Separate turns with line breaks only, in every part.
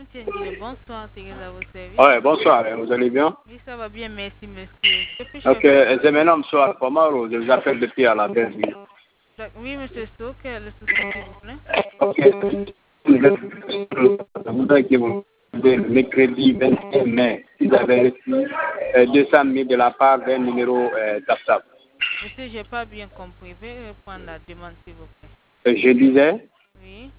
Monsieur Nguyen, bonsoir, Thérèse à vos services.
Ouais, bonsoir, vous allez bien?
Oui, ça va bien, merci, monsieur.
Ok, c'est maintenant soir, Pomaro, je vous appelle depuis à la Belgique.
Oui, monsieur Sow, quel est le souci, s'il vous plaît?
Ok, je voudrais que vous le mercredi 21 mai, vous avez reçu 200 000 de la part d'un numéro TapTap.
Monsieur, je n'ai pas bien compris. Veuillez reprendre la demande, s'il vous plaît.
Je disais.
Oui.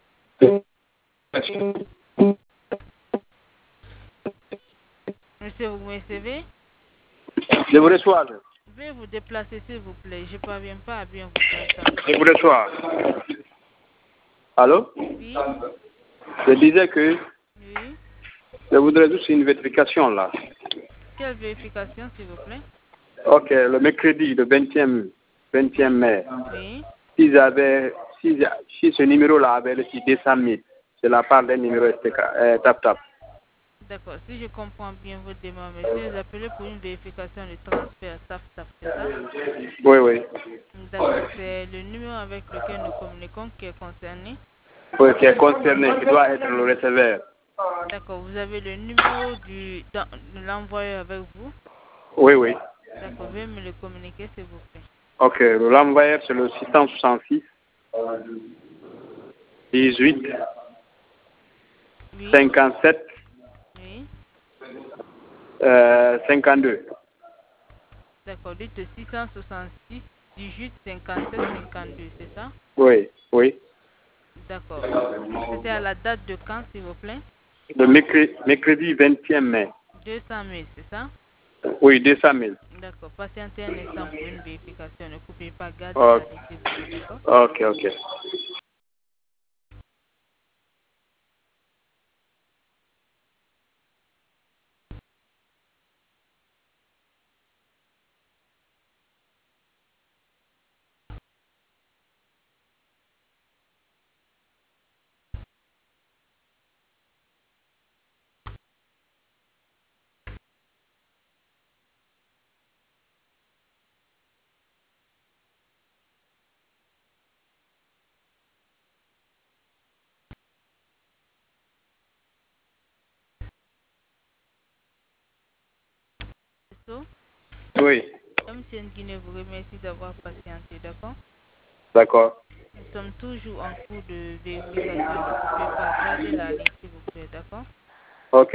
Monsieur, vous me recevez?
Je vous reçois.
Veuillez vous déplacer, s'il vous plaît. Je ne parviens pas à bien vous entendre.
Je vous reçois. Allô?
Oui.
Je disais que
Oui.
je voudrais juste une vérification là.
Quelle vérification, s'il vous plaît?
Ok, le mercredi, le 20e mai.
Oui.
Si ce numéro-là avait reçu 200 000, c'est la part d'un numéro STK, TapTap.
D'accord. Si je comprends bien votre demande, monsieur, vous appelez pour une vérification de transfert TapTap, c'est ça?
Oui, oui.
D'accord. C'est le numéro avec lequel nous communiquons qui est concerné?
Oui, qui est concerné, qui doit être le receveur.
D'accord. Vous avez le numéro de l'envoyeur avec vous?
Oui, oui.
D'accord. Veuillez me le communiquer, s'il vous plaît.
Ok, l'envoyeur, c'est le 666 18
Oui.
57
Oui.
52.
D'accord. Dites 666 18 57 52, c'est ça?
Oui, oui.
D'accord. C'était à la date de quand, s'il vous plaît?
Le mercredi 20e mai.
200 000, c'est ça?
Oui, 200 000.
D'accord. Patientez un instant pour une vérification. Ne coupez pas, gardez
Ok,
la ligne, s'il vous plaît, d'accord?
ok. Ok. Oui.
Monsieur Nguyen vous remercie d'avoir patienté, d'accord?
D'accord.
Nous sommes toujours en cours de vérification. Ne coupez pas, gardez la ligne, s'il vous plaît, d'accord?
Ok.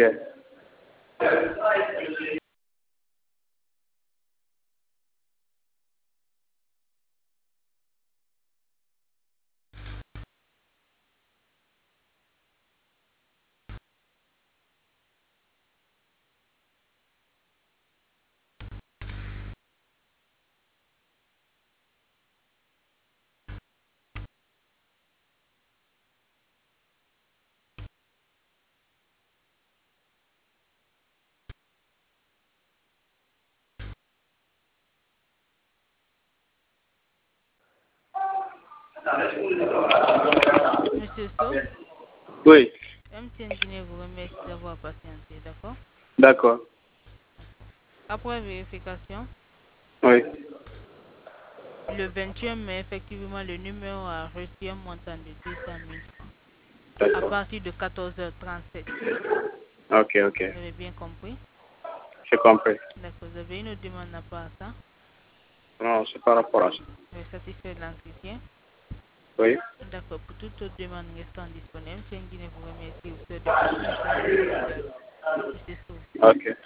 Monsieur Sow,
Oui.
monsieur Nguyen vous remercie d'avoir patienté, d'accord?
D'accord.
Après vérification,
Oui.
le 21 mai, effectivement, le numéro a reçu un montant de 200 000 francs à
D'accord.
partir de 14h37.
Ok, ok.
Vous avez bien compris?
J'ai compris.
D'accord. Vous avez une autre demande à part ça?
Non, c'est par rapport à ça.
Vous êtes satisfait de l'entretien?
Oui.
D'accord. Pour toute autre demande restant disponible, monsieur Nguyen vous remercie. Vous souhaite de passer une excellente journée également. Monsieur Sow.
Ok.